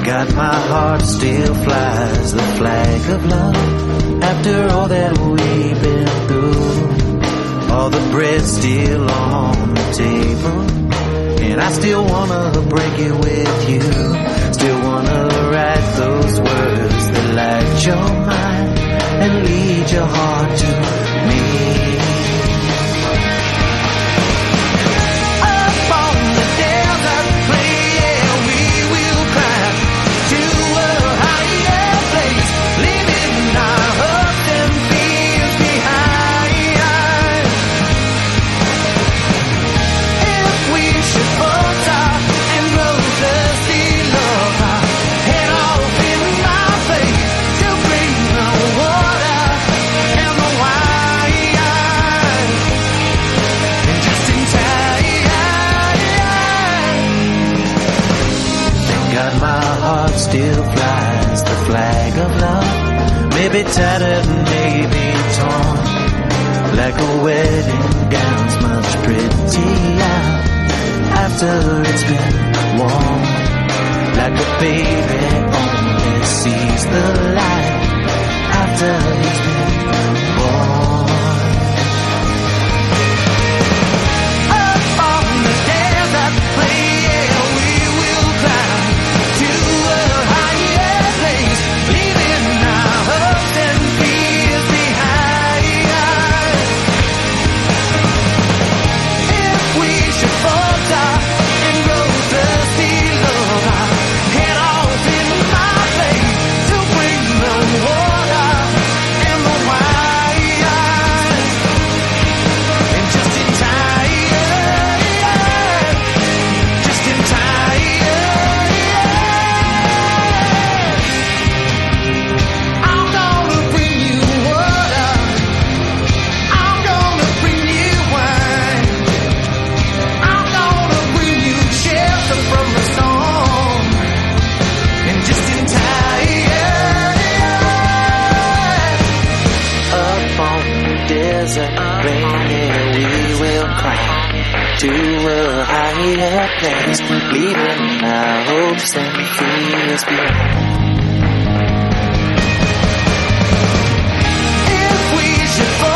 God, my heart still flies the flag of love. After all that we've been through, all the bread's still on the table, and I still wanna break it with you. Still wanna write those words that light your mind and lead your heart to me. Up on the desert plain, we will climb to a higher place, leaving our hopes and fears behind. If we should falter and grow thirsty, love, I'll head off in my face to bring the water and the wine. And just in time, thank God my heart still flies the flag of love. Maybe tattered, maybe torn, like a wedding gown's much prettier after it's been worn. Like a baby only sees the light after he's been born. Up on the desert plain, we will climb to a higher place, leaving our hopes and fears behind. If we should falter and grow thirsty, love, I'll head off in my place to bring the water and the wine. And just in time, just in time, I'm gonna bring you water, I'm gonna bring you wine, I'm gonna bring you shelter from the storm. And just in time, up on the desert plain, we will climb to a higher place, leaving our hopes and fears behind. If we should fall